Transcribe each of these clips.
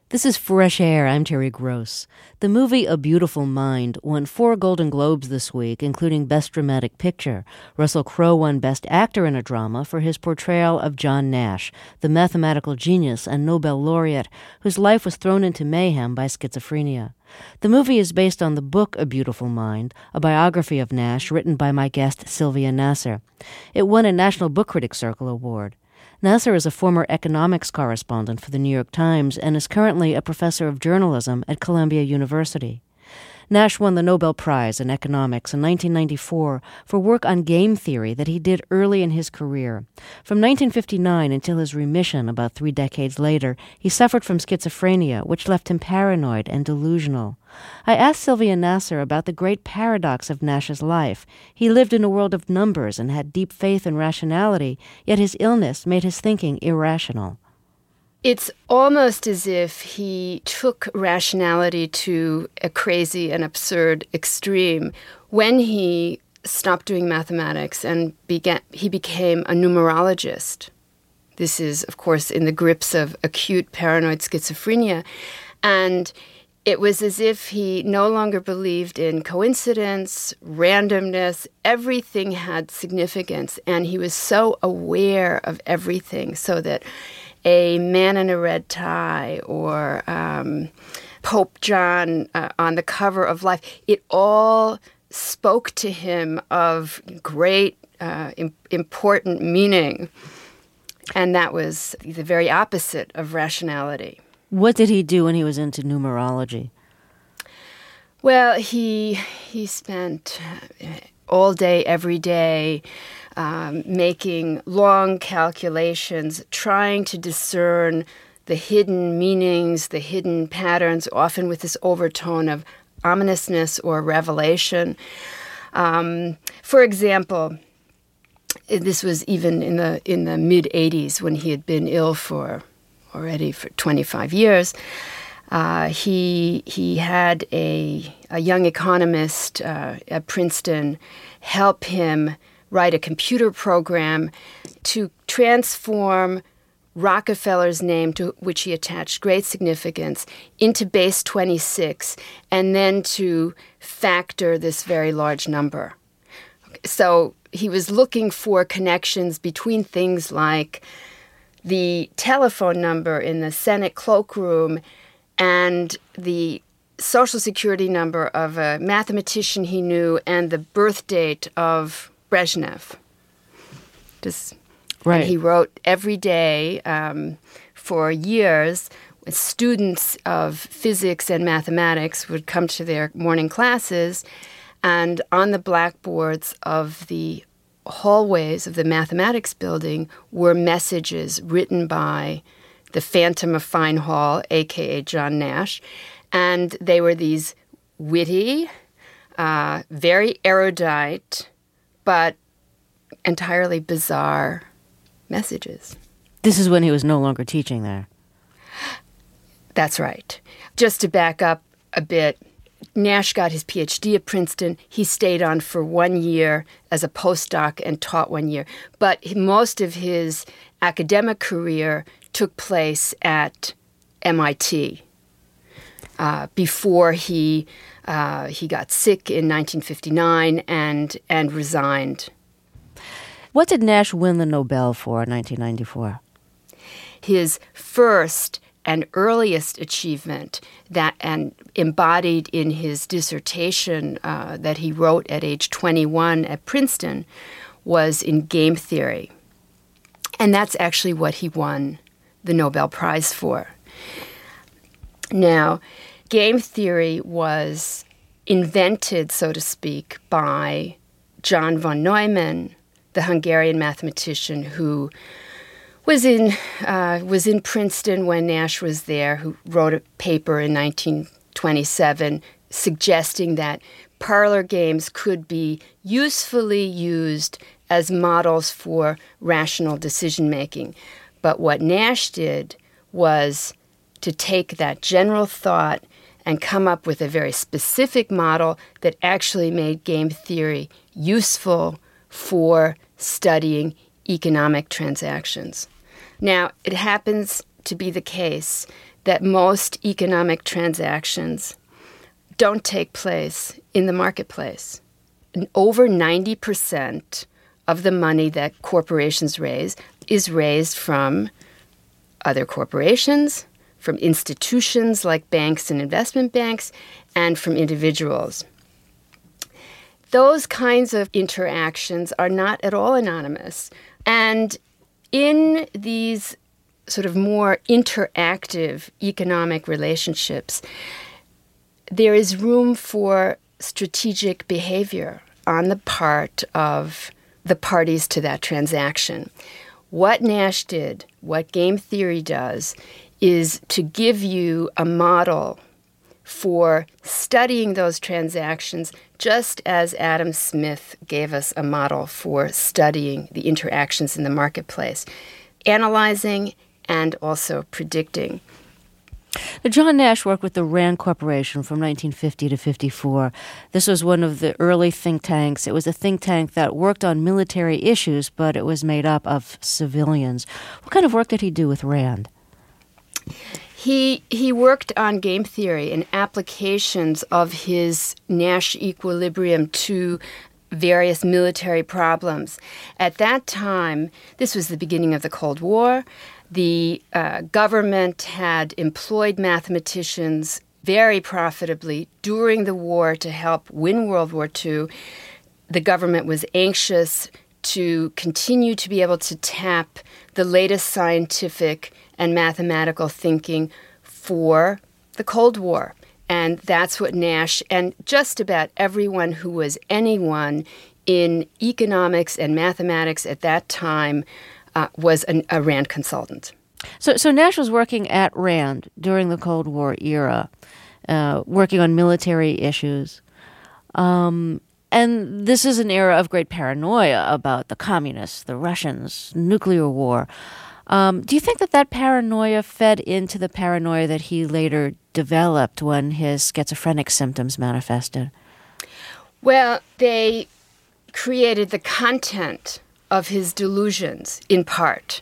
This is Fresh Air. I'm Terry Gross. The movie A Beautiful Mind won 4 Golden Globes this week, including Best Dramatic Picture. Russell Crowe won Best Actor in a Drama for his portrayal of John Nash, the mathematical genius and Nobel laureate whose life was thrown into mayhem by schizophrenia. The movie is based on the book A Beautiful Mind, a biography of Nash written by my guest Sylvia Nasar. It won a National Book Critics Circle award. Nasar is a former economics correspondent for the New York Times and is currently a professor of journalism at Columbia University. Nash won the Nobel Prize in Economics in 1994 for work on game theory that he did early in his career. From 1959 until his remission about 3 decades later, he suffered from schizophrenia, which left him paranoid and delusional. I asked Sylvia Nasar about the great paradox of Nash's life. He lived in a world of numbers and had deep faith in rationality, yet his illness made his thinking irrational. It's almost as if he took rationality to a crazy and absurd extreme. When he stopped doing mathematics and he became a numerologist. This is, of course, in the grips of acute paranoid schizophrenia. And it was as if he no longer believed in coincidence, randomness. Everything had significance, and he was so aware of everything so that a man in a red tie or Pope John on the cover of Life, it all spoke to him of great, important meaning. And that was the very opposite of rationality. What did he do when he was into numerology? Well, he spent all day, every day, making long calculations, trying to discern the hidden meanings, the hidden patterns, often with this overtone of ominousness or revelation. For example, this was even in the mid-'80s when he had been ill for 25 years. He had a young economist at Princeton help him write a computer program to transform Rockefeller's name, to which he attached great significance, into base 26, and then to factor this very large number. So he was looking for connections between things like the telephone number in the Senate cloakroom and the Social Security number of a mathematician he knew and the birth date of Brezhnev. Right. And he wrote every day for years. Students of physics and mathematics would come to their morning classes, and on the blackboards of the hallways of the mathematics building were messages written by the Phantom of Fine Hall, a.k.a. John Nash. And they were these witty, very erudite, but entirely bizarre messages. This is when he was no longer teaching there. That's right. Just to back up a bit, Nash got his PhD at Princeton. He stayed on for 1 year as a postdoc and taught 1 year. But most of his academic career took place at MIT before he got sick in 1959 and resigned. What did Nash win the Nobel for in 1994? His first and earliest achievement and embodied in his dissertation that he wrote at age 21 at Princeton was in game theory. And that's actually what he won the Nobel Prize for. Now, game theory was invented, so to speak, by John von Neumann, the Hungarian mathematician who was in Princeton when Nash was there, who wrote a paper in 1927 suggesting that parlor games could be usefully used as models for rational decision-making. But what Nash did was to take that general thought and come up with a very specific model that actually made game theory useful for studying economic transactions. Now, it happens to be the case that most economic transactions don't take place in the marketplace. And over 90% of the money that corporations raise is raised from other corporations, from institutions like banks and investment banks, and from individuals. Those kinds of interactions are not at all anonymous. And in these sort of more interactive economic relationships, there is room for strategic behavior on the part of the parties to that transaction. What Nash did, what game theory does, is to give you a model for studying those transactions, just as Adam Smith gave us a model for studying the interactions in the marketplace, analyzing and also predicting. Now, John Nash worked with the RAND Corporation from 1950 to 54. This was one of the early think tanks. It was a think tank that worked on military issues, but it was made up of civilians. What kind of work did he do with RAND? He worked on game theory and applications of his Nash equilibrium to various military problems. At that time, this was the beginning of the Cold War. The government had employed mathematicians very profitably during the war to help win World War II. The government was anxious to continue to be able to tap the latest scientific and mathematical thinking for the Cold War. And that's what Nash and just about everyone who was anyone in economics and mathematics at that time was a RAND consultant. So Nash was working at RAND during the Cold War era, working on military issues. And this is an era of great paranoia about the communists, the Russians, nuclear war. Do you think that paranoia fed into the paranoia that he later developed when his schizophrenic symptoms manifested? Well, they created the content of his delusions, in part.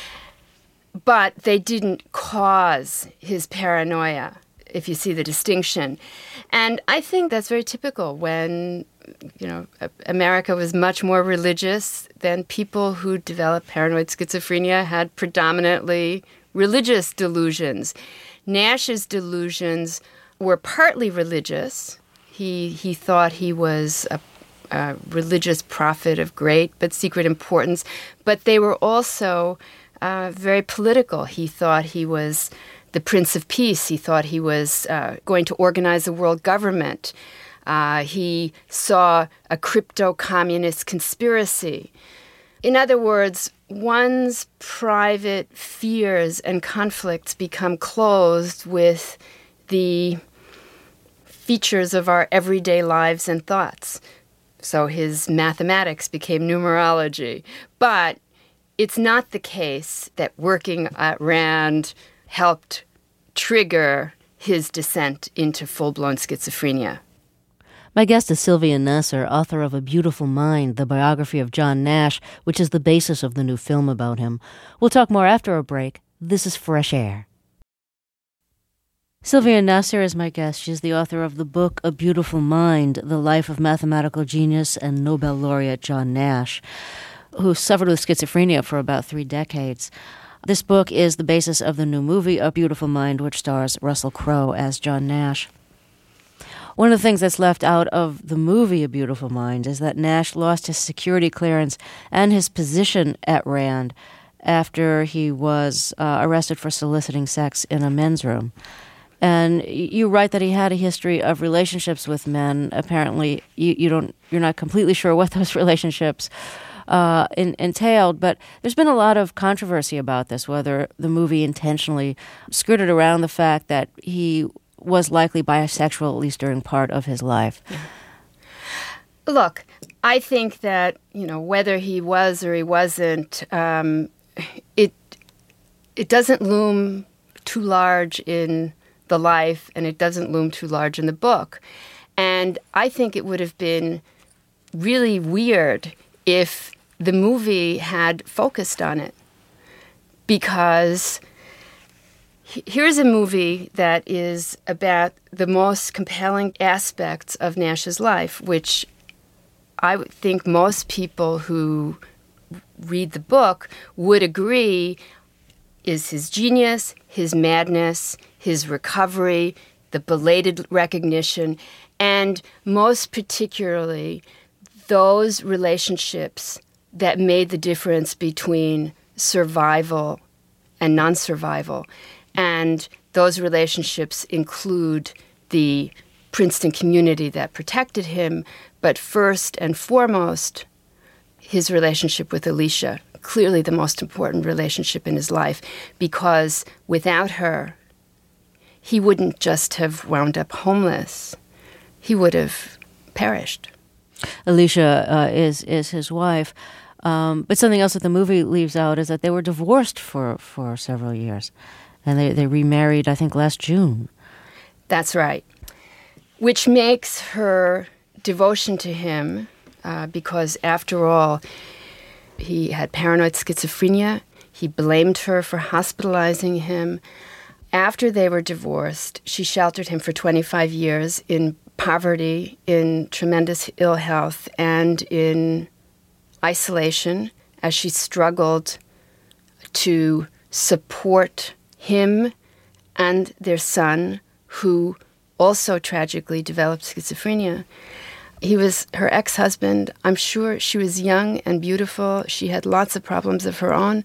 But they didn't cause his paranoia, if you see the distinction. And I think that's very typical when, America was much more religious than people who developed paranoid schizophrenia had predominantly religious delusions. Nash's delusions were partly religious. He thought he was a religious prophet of great but secret importance, but they were also very political. He thought he was the Prince of Peace. He thought he was going to organize a world government. He saw a crypto-communist conspiracy. In other words, one's private fears and conflicts become clothed with the features of our everyday lives and thoughts. So his mathematics became numerology. But it's not the case that working at RAND helped trigger his descent into full-blown schizophrenia. My guest is Sylvia Nasar, author of A Beautiful Mind, the biography of John Nash, which is the basis of the new film about him. We'll talk more after a break. This is Fresh Air. Sylvia Nasar is my guest. She's the author of the book A Beautiful Mind, the life of mathematical genius and Nobel laureate John Nash, who suffered with schizophrenia for about 3 decades. This book is the basis of the new movie, A Beautiful Mind, which stars Russell Crowe as John Nash. One of the things that's left out of the movie A Beautiful Mind is that Nash lost his security clearance and his position at RAND after he was arrested for soliciting sex in a men's room. And you write that he had a history of relationships with men. Apparently, you're not completely sure what those relationships entailed, but there's been a lot of controversy about this, whether the movie intentionally skirted around the fact that he was likely bisexual, at least during part of his life. Look, I think that, whether he was or he wasn't, it doesn't loom too large in the life, and it doesn't loom too large in the book. And I think it would have been really weird if the movie had focused on it, because Here's a movie that is about the most compelling aspects of Nash's life, which I would think most people who read the book would agree is his genius, his madness, his recovery, the belated recognition, and most particularly those relationships that made the difference between survival and non-survival. And those relationships include the Princeton community that protected him, but first and foremost, his relationship with Alicia, clearly the most important relationship in his life, because without her, he wouldn't just have wound up homeless. He would have perished. Alicia is his wife. But something else that the movie leaves out is that they were divorced for several years. And they remarried, I think, last June. That's right. Which makes her devotion to him, because after all, he had paranoid schizophrenia. He blamed her for hospitalizing him. After they were divorced, she sheltered him for 25 years in poverty, in tremendous ill health, and in isolation as she struggled to support him and their son, who also tragically developed schizophrenia. He was her ex-husband. I'm sure she was young and beautiful. She had lots of problems of her own.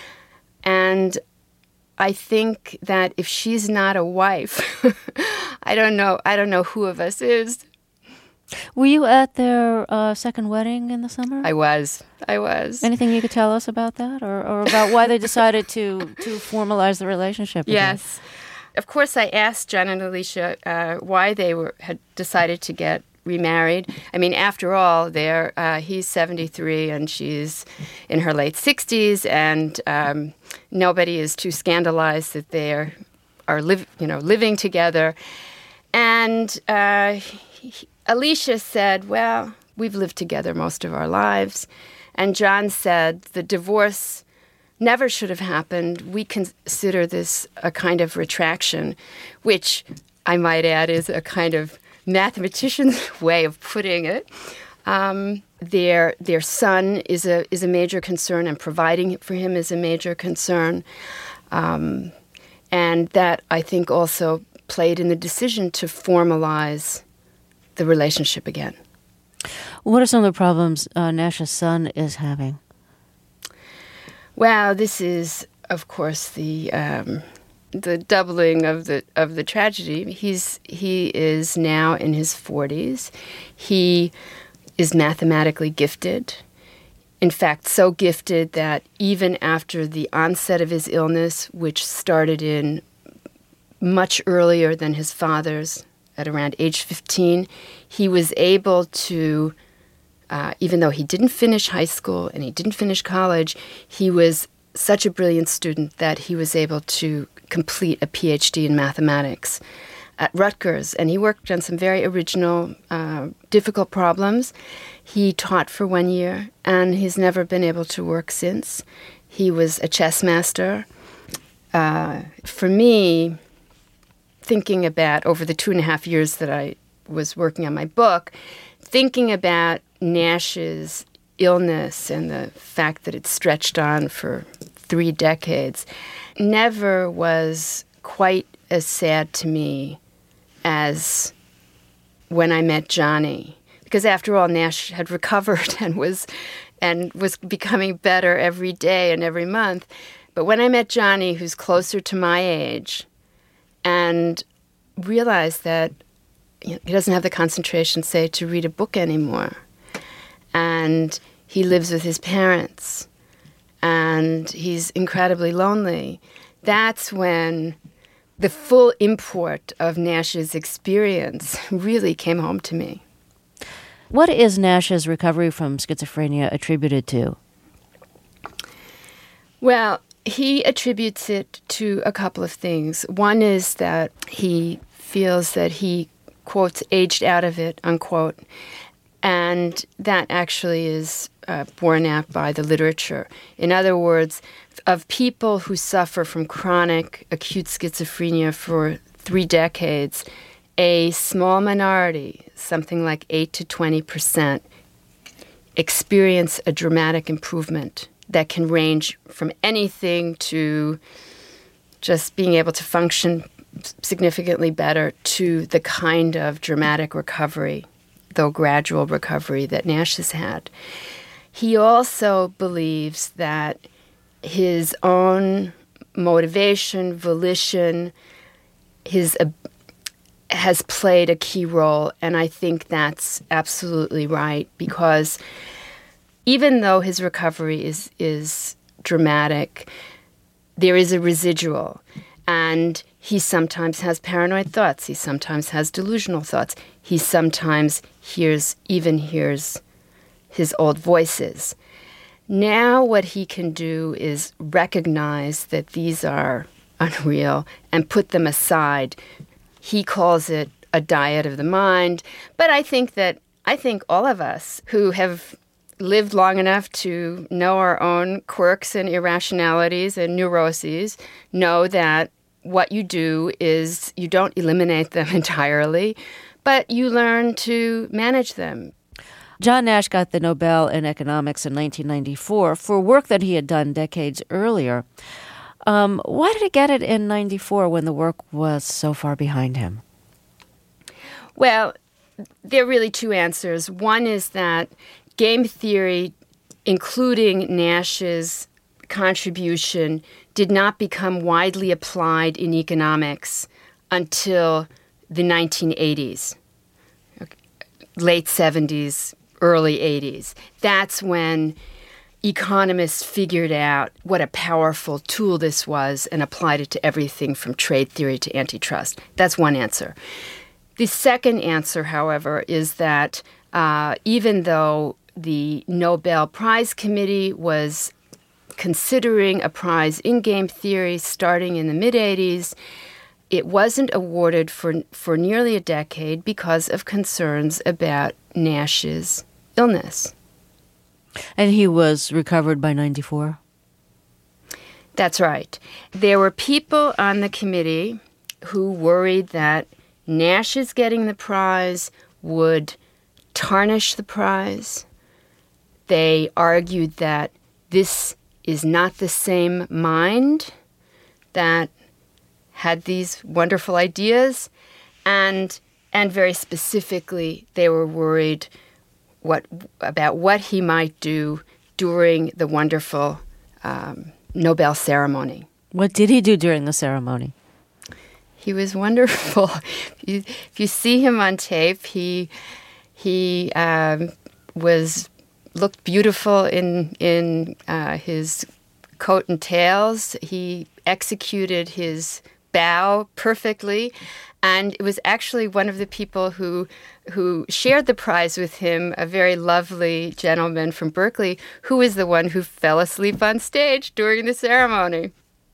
And I think that if she's not a wife, I don't know who of us is. Were you at their second wedding in the summer? I was. Anything you could tell us about that, or about why they decided to formalize the relationship? Yes. Again? Of course, I asked John and Alicia why they had decided to get remarried. I mean, after all, he's 73 and she's in her late 60s, and nobody is too scandalized that they are living together. And Alicia said, well, we've lived together most of our lives. And John said, the divorce never should have happened. We consider this a kind of retraction, which I might add is a kind of mathematician's way of putting it. Their son is a major concern, and providing for him is a major concern. And that, I think, also played in the decision to formalize the relationship again. What are some of the problems Nash's son is having? Well, this is, of course, the doubling of the tragedy. He is now in his 40s. He is mathematically gifted. In fact, so gifted that even after the onset of his illness, which started in much earlier than his father's, at around age 15, he was able to, even though he didn't finish high school and he didn't finish college, he was such a brilliant student that he was able to complete a PhD in mathematics at Rutgers. And he worked on some very original, difficult problems. He taught for 1 year, and he's never been able to work since. He was a chess master. For me, thinking about, over the 2.5 years that I was working on my book, thinking about Nash's illness and the fact that it stretched on for 3 decades never was quite as sad to me as when I met Johnny. Because after all, Nash had recovered and was becoming better every day and every month. But when I met Johnny, who's closer to my age, and realized that he doesn't have the concentration, say, to read a book anymore. And he lives with his parents. And he's incredibly lonely. That's when the full import of Nash's experience really came home to me. What is Nash's recovery from schizophrenia attributed to? Well, he attributes it to a couple of things. One is that he feels that he, quotes, aged out of it, unquote. And that actually is borne out by the literature. In other words, of people who suffer from chronic acute schizophrenia for 3 decades, a small minority, something like 8 to 20%, experience a dramatic improvement that can range from anything to just being able to function significantly better to the kind of dramatic recovery, though gradual recovery, that Nash has had. He also believes that his own motivation, volition, has played a key role, and I think that's absolutely right, because even though his recovery is dramatic, there is a residual, and he sometimes has paranoid thoughts, he sometimes has delusional thoughts, he sometimes hears his old voices. Now what he can do is recognize that these are unreal and put them aside. He calls it a diet of the mind, but I think all of us who have lived long enough to know our own quirks and irrationalities and neuroses know that what you do is you don't eliminate them entirely, but you learn to manage them. John Nash got the Nobel in economics in 1994 for work that he had done decades earlier. Why did he get it in 94 when the work was so far behind him? Well, there are really 2 answers. One is that game theory, including Nash's contribution, did not become widely applied in economics until the 1980s, late 70s, early 80s. That's when economists figured out what a powerful tool this was and applied it to everything from trade theory to antitrust. That's one answer. The second answer, however, is that even though the Nobel Prize Committee was considering a prize in game theory starting in the mid-'80s, it wasn't awarded for nearly a decade because of concerns about Nash's illness. And he was recovered by 94? That's right. There were people on the committee who worried that Nash's getting the prize would tarnish the prize. They argued that this is not the same mind that had these wonderful ideas, and very specifically, they were worried about what he might do during the wonderful Nobel ceremony. What did he do during the ceremony? He was wonderful. If you see him on tape, he looked beautiful in his coat and tails. He executed his bow perfectly, and it was actually one of the people who shared the prize with him, a very lovely gentleman from Berkeley, who was the one who fell asleep on stage during the ceremony.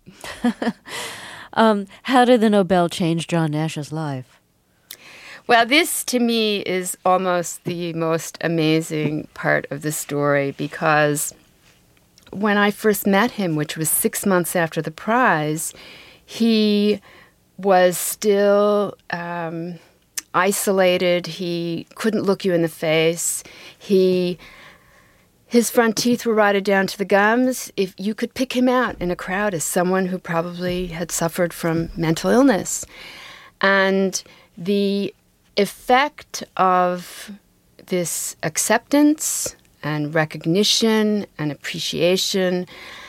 How did the Nobel change John Nash's life? Well, this to me is almost the most amazing part of the story, because when I first met him, which was 6 months after the prize, he was still isolated. He couldn't look you in the face. His front teeth were rotted down to the gums. If you could pick him out in a crowd as someone who probably had suffered from mental illness. And the effect of this acceptance and recognition and appreciation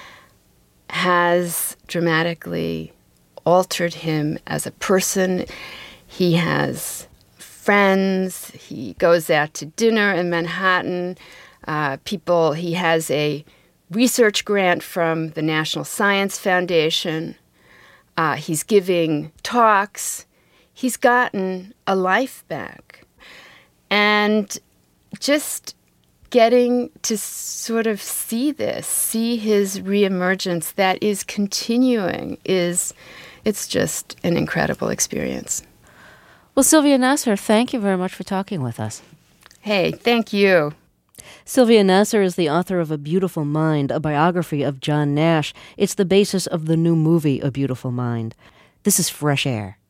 has dramatically altered him as a person. He has friends. He goes out to dinner in Manhattan. He has a research grant from the National Science Foundation. He's giving talks. He's gotten a life back. And just getting to sort of see his reemergence that is continuing, it's just an incredible experience. Well, Sylvia Nasar, thank you very much for talking with us. Hey, thank you. Sylvia Nasar is the author of A Beautiful Mind, a biography of John Nash. It's the basis of the new movie, A Beautiful Mind. This is Fresh Air.